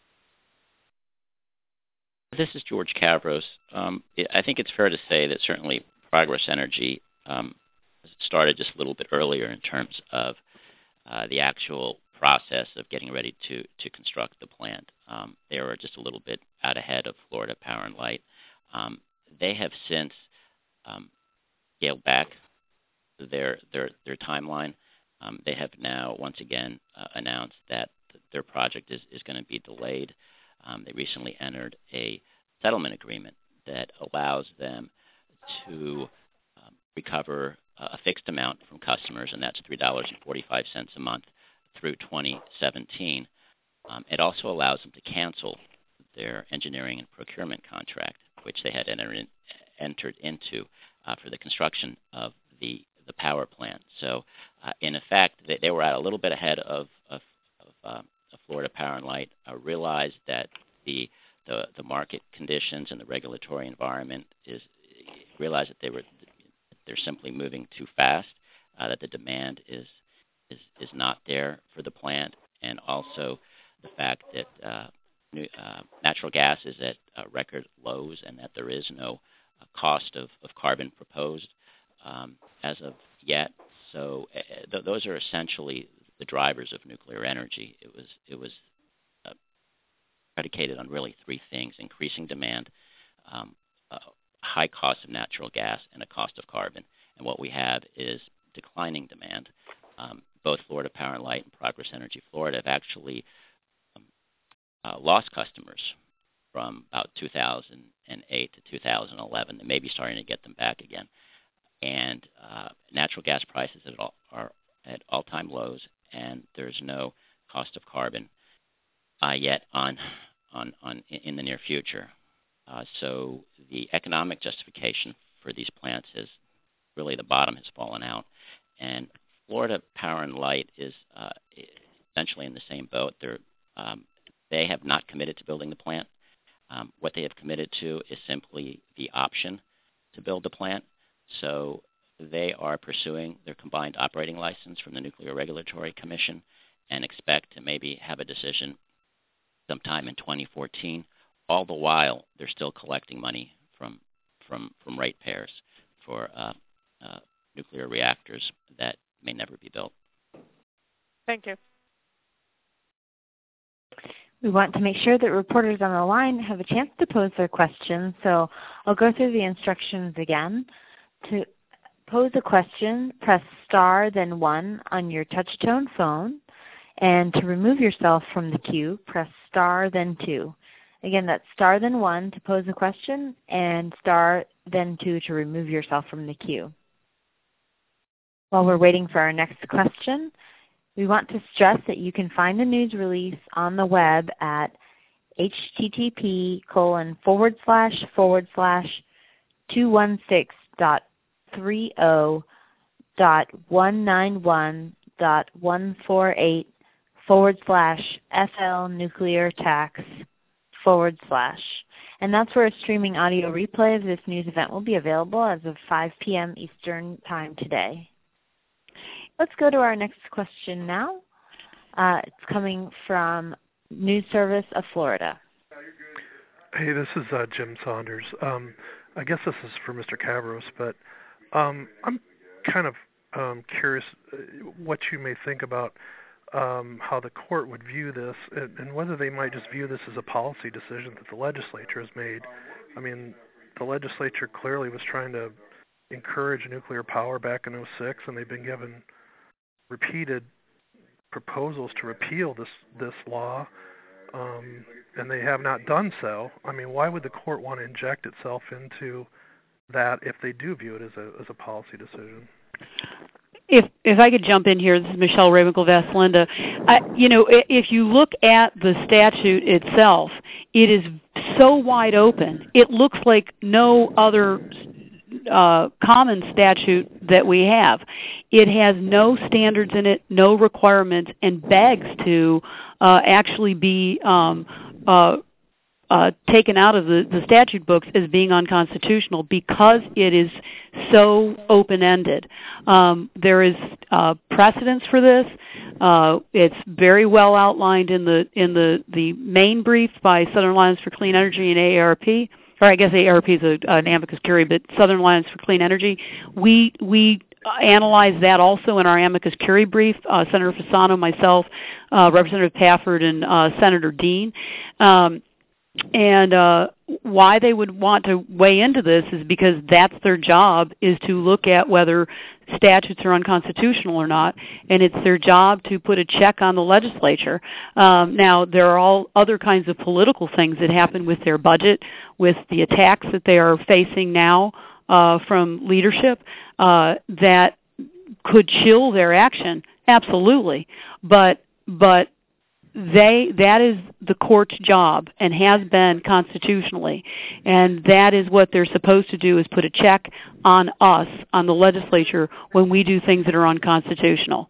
S9: This is George Kavros. Um, I think it's fair to say that certainly Progress Energy um, started just a little bit earlier in terms of uh, the actual process of getting ready to, to construct the plant. Um, they were just a little bit out ahead of Florida Power and Light. Um, they have since um, scaled back their their, their timeline. um, they have now once again uh, announced that th- their project is, is going to be delayed. Um, they recently entered a settlement agreement that allows them to um, recover a fixed amount from customers, and that's three dollars and forty-five cents a month through twenty seventeen. Um, it also allows them to cancel their engineering and procurement contract, which they had enter in, entered into uh, for the construction of the, the power plant. So, uh, in effect, they, they were out a little bit ahead of, of, of, uh, of Florida Power and Light, uh, realized that the, the the market conditions and the regulatory environment is realized that they were they're simply moving too fast, uh, that the demand is, is is not there for the plant, and also the fact that uh, new, uh, natural gas is at uh, record lows and that there is no uh, cost of, of carbon proposed um, as of yet. So uh, th- those are essentially the drivers of nuclear energy. It was it was uh, predicated on really three things: increasing demand, um, uh, high cost of natural gas, and a cost of carbon. And what we have is declining demand. Um, both Florida Power and Light and Progress Energy Florida have actually um, uh, lost customers from about two thousand eight to two thousand eleven. They may be starting to get them back again. And uh, natural gas prices at all, are at all-time lows, and there's no cost of carbon uh, yet on, on, on in the near future. Uh, so the economic justification for these plants is really the bottom has fallen out. And Florida Power and Light is uh, essentially in the same boat. They're, um, they have not committed to building the plant. Um, what they have committed to is simply the option to build the plant. So they are pursuing their combined operating license from the Nuclear Regulatory Commission and expect to maybe have a decision sometime in twenty fourteen. All the while, they're still collecting money from from, from ratepayers for uh, uh, nuclear reactors that may never be built.
S11: Thank you.
S1: We want to make sure that reporters on the line have a chance to pose their questions, so I'll go through the instructions again. To pose a question, press star then one on your touch-tone phone, and to remove yourself from the queue, press star then two. Again, that's star then one to pose a question, and star then two to remove yourself from the queue. While we're waiting for our next question, we want to stress that you can find the news release on the web at http colon forward slash forward slash 216 dot 30 dot 191.148 forward slash FL nuclear tax forward slash. And that's where a streaming audio replay of this news event will be available as of five p.m. Eastern Time today. Let's go to our next question now. Uh, it's coming from News Service of Florida.
S12: Hey, this is uh, Jim Saunders. Um, I guess this is for Mister Cavros, but um, I'm kind of um, curious what you may think about um, how the court would view this, and, and whether they might just view this as a policy decision that the legislature has made. I mean, the legislature clearly was trying to encourage nuclear power back in oh six, and they've been given repeated proposals to repeal this this law, um, and they have not done so. I mean, why would the court want to inject itself into that if they do view it as a as a policy decision?
S2: If if I could jump in here, this is Michelle Ravenkel-Vass-Linda. I, you know, if you look at the statute itself, it is so wide open. It looks like no other Uh, common statute that we have. It has no standards in it, no requirements, and begs to uh, actually be um, uh, uh, taken out of the, the statute books as being unconstitutional because it is so open-ended. Um, there is uh, precedence for this. Uh, it's very well outlined in the in the, the main brief by Southern Alliance for Clean Energy and A A R P. Or I guess A A R P is a, an amicus curiae, but Southern Alliance for Clean Energy. We we analyze that also in our amicus curiae brief. Uh, Senator Fasano, myself, uh, Representative Pafford, and uh, Senator Dean. Um, and uh, why they would want to weigh into this is because that's their job, is to look at whether statutes are unconstitutional or not, and it's their job to put a check on the legislature. Um, now, there are all other kinds of political things that happen with their budget, with the attacks that they are facing now uh, from leadership uh, that could chill their action. Absolutely, but but. They that is the court's job and has been constitutionally, and that is what they're supposed to do, is put a check on us, on the legislature, when we do things that are unconstitutional.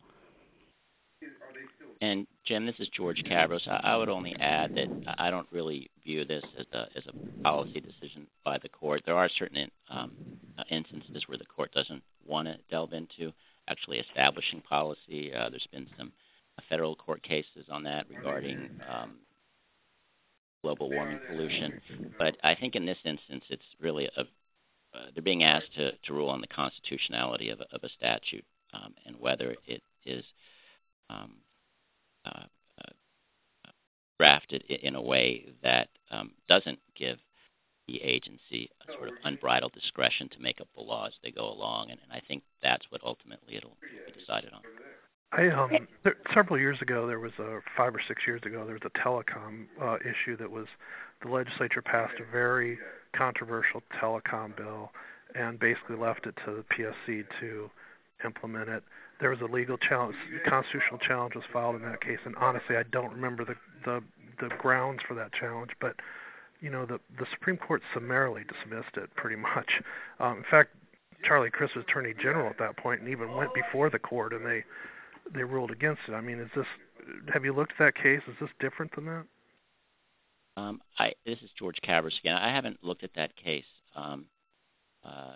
S9: And Jim, this is George Cavros. I, I would only add that I don't really view this as a as a policy decision by the court. There are certain um, instances where the court doesn't want to delve into actually establishing policy. Uh, there's been some federal court cases on that regarding um, global warming pollution. But I think in this instance, it's really a, uh, they're being asked to, to rule on the constitutionality of a, of a statute um, and whether it is um, uh, uh, drafted in a way that um, doesn't give the agency a sort of unbridled discretion to make up the law as they go along. And, and I think that's what ultimately it'll be decided on.
S12: I um there, several years ago there was a five or six years ago there was a telecom uh, issue that was the legislature passed a very controversial telecom bill and basically left it to the P S C to implement it. There was a legal challenge, constitutional challenge was filed in that case, and honestly I don't remember the the, the grounds for that challenge, but you know the the Supreme Court summarily dismissed it pretty much. Um, in fact, Charlie Crist was Attorney General at that point and even went before the court and they. They ruled against it. I mean, is this? Have you looked at that case? Is this different than that?
S9: Um, I, this is George Cavros again. I haven't looked at that case um, uh,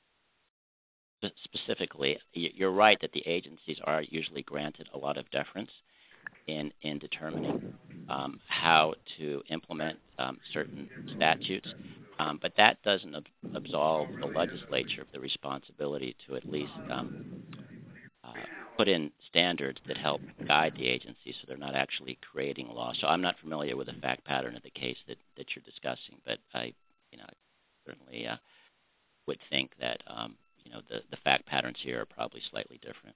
S9: specifically. You're right that the agencies are usually granted a lot of deference in in determining um, how to implement um, certain statutes, um, but that doesn't ab- absolve the legislature of the responsibility to at least um, uh, put in standards that help guide the agency so they're not actually creating law. So I'm not familiar with the fact pattern of the case that, that you're discussing, but I, you know, certainly uh, would think that, um, you know, the, the fact patterns here are probably slightly different.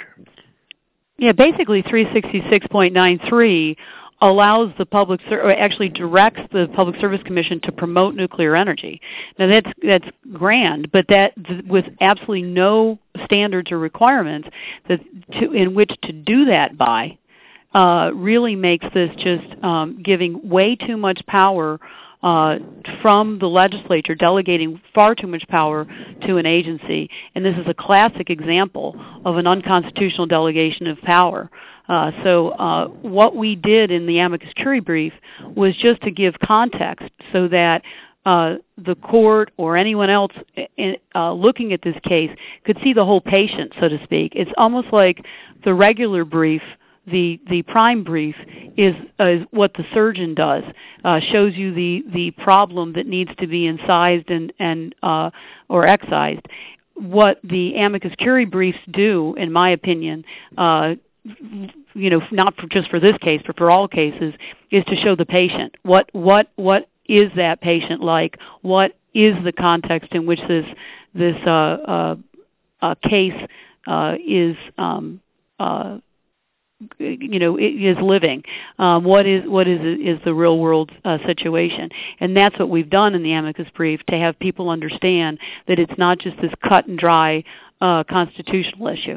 S2: Yeah, basically three sixty-six point nine three allows the public, or actually directs the Public Service Commission to promote nuclear energy. Now that's that's grand, but that with absolutely no standards or requirements that to, in which to do that by, uh, really makes this just um, giving way too much power uh, from the legislature, delegating far too much power to an agency. And this is a classic example of an unconstitutional delegation of power. Uh, so uh, what we did in the amicus curiae brief was just to give context so that uh, the court or anyone else in, uh, looking at this case could see the whole patient, so to speak. It's almost like the regular brief, the the prime brief, is, uh, is what the surgeon does, uh, shows you the, the problem that needs to be incised and, and uh, or excised. What the amicus curiae briefs do, in my opinion, uh, you know, not for just for this case, but for all cases, is to show the patient. What what what is that patient like? What is the context in which this this uh, uh, uh, case uh, is um, uh, you know is living? Um, what is what is is the real world uh, situation? And that's what we've done in the amicus brief, to have people understand that it's not just this cut and dry uh, constitutional issue.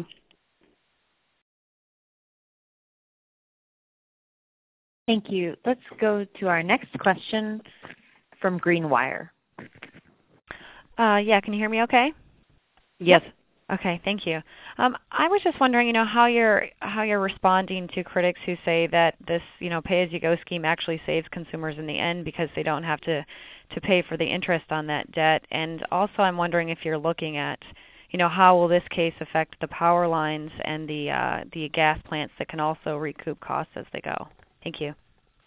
S1: Thank you. Let's go to our next question from Greenwire.
S13: Uh, yeah, can you hear me okay?
S2: Yes.
S13: Okay, thank you. Um, I was just wondering, you know, how you're how you're responding to critics who say that this, you know, pay-as-you-go scheme actually saves consumers in the end because they don't have to, to pay for the interest on that debt. And also I'm wondering if you're looking at, you know, how will this case affect the power lines and the uh, the gas plants that can also recoup costs as they go? Thank you.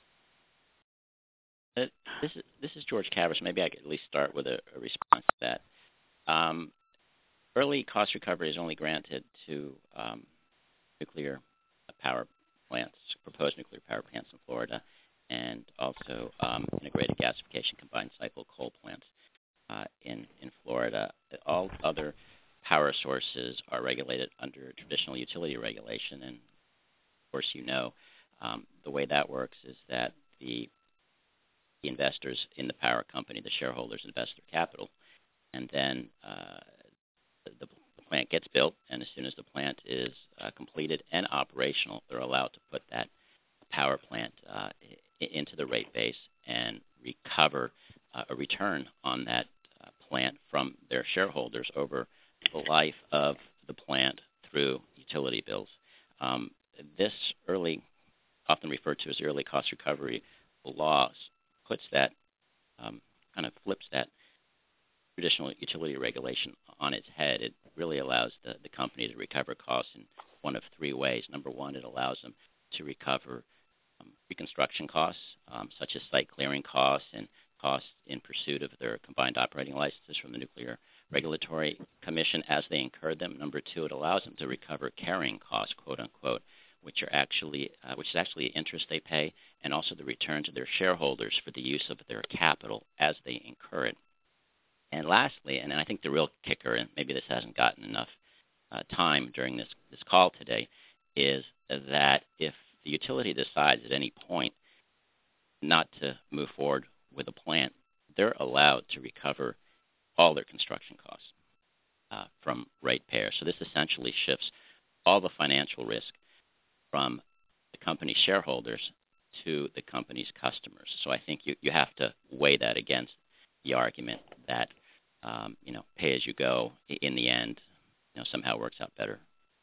S9: Uh, this is this is George Cavros. Maybe I could at least start with a, a response to that. Um, early cost recovery is only granted to um, nuclear power plants, proposed nuclear power plants in Florida, and also um, integrated gasification combined cycle coal plants uh, in, in Florida. All other power sources are regulated under traditional utility regulation, and of course you know um, the way that works is that the, the investors in the power company, the shareholders, invest their capital, and then uh, the, the plant gets built, and as soon as the plant is uh, completed and operational, they're allowed to put that power plant uh, into the rate base and recover uh, a return on that uh, plant from their shareholders over the life of the plant through utility bills. Um, this early, often referred to as the early cost recovery laws, puts that, um, kind of flips that traditional utility regulation on its head. It really allows the, the company to recover costs in one of three ways. Number one, it allows them to recover um, reconstruction costs, um, such as site clearing costs and costs in pursuit of their combined operating licenses from the Nuclear Regulatory Commission as they incurred them. Number two, it allows them to recover carrying costs, quote unquote, which are actually uh, which is actually interest they pay, and also the return to their shareholders for the use of their capital as they incur it. And lastly, and I think the real kicker, and maybe this hasn't gotten enough uh, time during this, this call today, is that if the utility decides at any point not to move forward with a plant, they're allowed to recover all their construction costs uh, from ratepayers. So this essentially shifts all the financial risk from the company's shareholders to the company's customers. So I think you, you have to weigh that against the argument that um, you know, pay as you go in the end, you know, somehow works out better.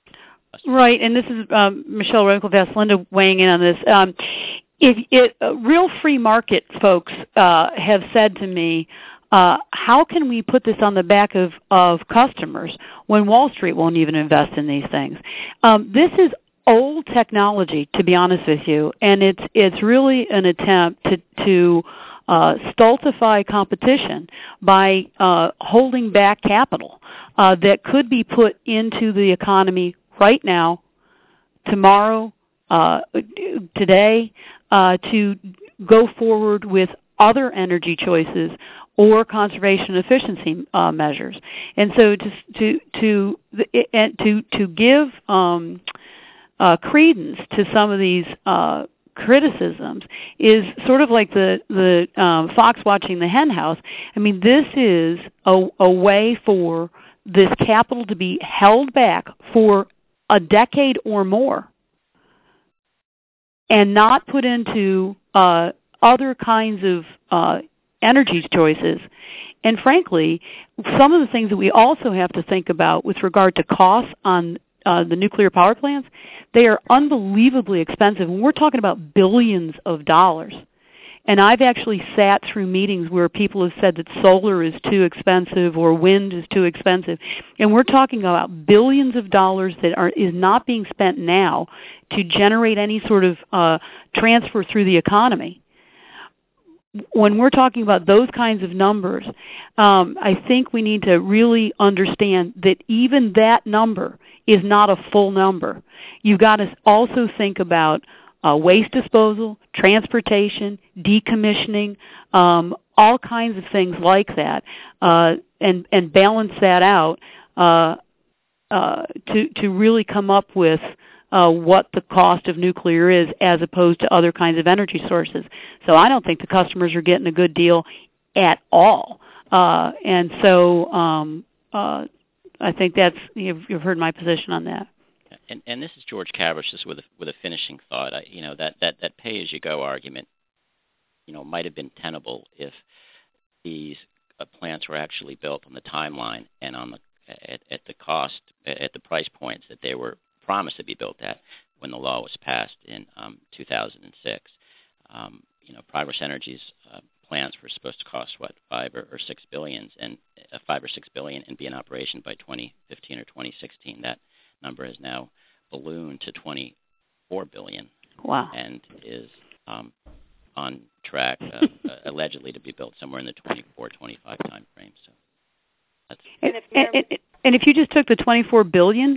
S2: Right, and this is um, Michelle Roenkel-Vass, Linda weighing in on this. Um, if it, uh, real free market folks uh, have said to me, uh, how can we put this on the back of, of customers when Wall Street won't even invest in these things? Um, this is old technology, to be honest with you, and it's it's really an attempt to to uh, stultify competition by uh, holding back capital uh, that could be put into the economy right now, tomorrow, uh, today, uh, to go forward with other energy choices or conservation efficiency uh, measures. And so to to to and to to give um, uh, credence to some of these uh, criticisms is sort of like the the um, fox watching the hen house. I mean, this is a, a way for this capital to be held back for a decade or more and not put into uh, other kinds of uh, energy choices. And frankly, some of the things that we also have to think about with regard to costs on uh, the nuclear power plants, they are unbelievably expensive. And we're talking about billions of dollars. And I've actually sat through meetings where people have said that solar is too expensive or wind is too expensive. And we're talking about billions of dollars that are is not being spent now to generate any sort of uh, transfer through the economy. When we're talking about those kinds of numbers, um, I think we need to really understand that even that number is not a full number. You've got to also think about Uh, waste disposal, transportation, decommissioning, um, all kinds of things like that, uh, and and balance that out uh, uh, to to really come up with uh, what the cost of nuclear is as opposed to other kinds of energy sources. So I don't think the customers are getting a good deal at all, uh, and so um, uh, I think that's you've, you've heard my position on that.
S9: And, and this is George Cavrish, just with a, with a finishing thought. I, you know, that, that, that pay-as-you-go argument, you know, might have been tenable if these uh, plants were actually built on the timeline and on the at, at the cost, at the price points that they were promised to be built at when the law was passed in um, two thousand six. Um, you know, Progress Energy's uh, plants were supposed to cost what five or, or six billions, and uh, five or six billion, and be in operation by twenty fifteen or twenty sixteen. That number has now ballooned to twenty-four billion
S2: dollars. Wow.
S9: And is um, on track, uh, uh, allegedly, to be built somewhere in the twenty-four, twenty-five time frame. So, that's
S2: and, and, and, and if you just took the twenty-four billion dollars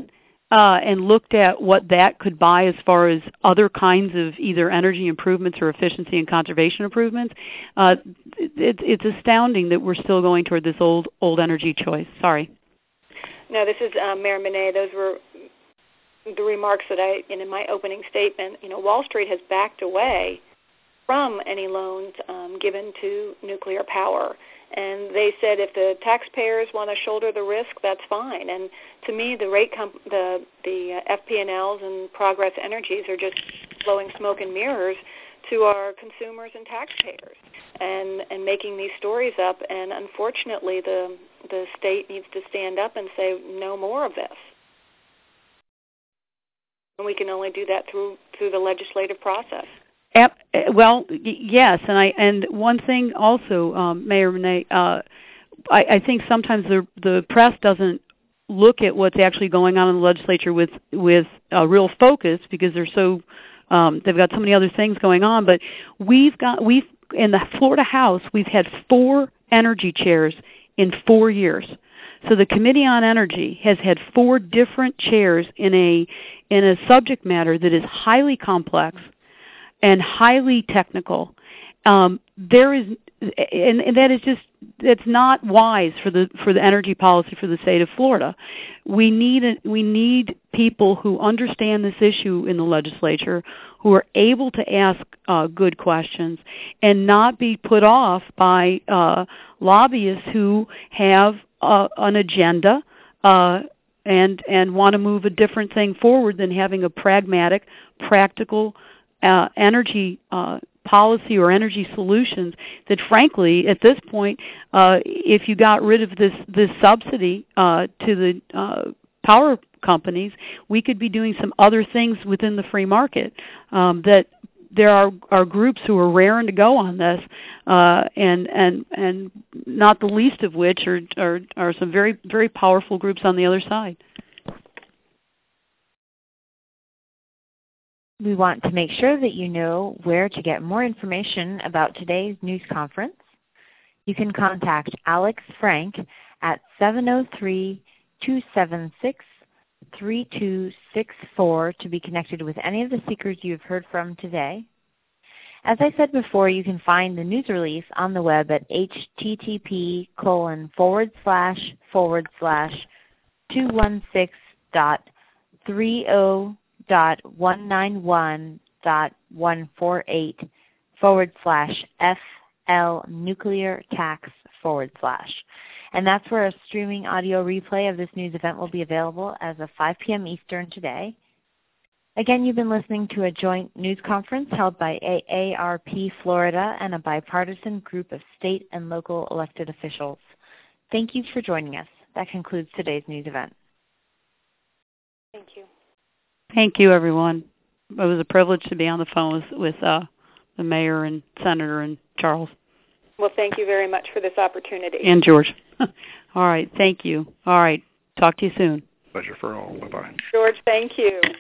S2: uh, and looked at what that could buy as far as other kinds of either energy improvements or efficiency and conservation improvements, uh, it, it's astounding that we're still going toward this old old energy choice. Sorry.
S5: No, this is uh, Mayor Monet. Those were the remarks that I, in my opening statement. You know, Wall Street has backed away from any loans um, given to nuclear power. And they said if the taxpayers want to shoulder the risk, that's fine. And to me, the rate comp- the the uh, F P and Ls and Progress Energies are just blowing smoke and mirrors to our consumers and taxpayers, and and making these stories up. And unfortunately, the the state needs to stand up and say no more of this. And we can only do that through through the legislative process.
S2: Well, yes, and I and one thing also, um, Mayor Monet, uh, I, I think sometimes the the press doesn't look at what's actually going on in the legislature with with a real focus because they're so um, they've got so many other things going on. But we've got we've in the Florida House we've had four energy chairs in four years. So the Committee on Energy has had four different chairs in a in a subject matter that is highly complex and highly technical. Um, there is, and, and that is just, that's not wise for the for the energy policy for the state of Florida. We need a, we need people who understand this issue in the legislature, who are able to ask uh, good questions and not be put off by uh, lobbyists who have uh, an agenda uh, and and want to move a different thing forward than having a pragmatic, practical Uh, energy uh, policy or energy solutions that, frankly, at this point, uh, if you got rid of this this subsidy uh, to the uh, power companies, we could be doing some other things within the free market. Um, that there are, are groups who are raring to go on this, uh, and and and not the least of which are, are are some very very powerful groups on the other side.
S1: We want to make sure that you know where to get more information about today's news conference. You can contact Alex Frank at seven oh three, two seven six, three two six four to be connected with any of the speakers you've heard from today. As I said before, you can find the news release on the web at http colon forward slash forward slash 216 dot 30 dot one nine one dot one four eight forward slash FL nuclear tax forward slash. And that's where a streaming audio replay of this news event will be available as of five p.m. Eastern today. Again, you've been listening to a joint news conference held by A A R P Florida and a bipartisan group of state and local elected officials. Thank you for joining us. That concludes today's news event.
S5: Thank you.
S2: Thank you, everyone. It was a privilege to be on the phone with, with uh, the mayor and senator and Charles.
S5: Well, thank you very much for this opportunity.
S2: And George. All right. Thank you. All right. Talk to you soon.
S7: Pleasure for all. Bye-bye.
S5: George, thank you.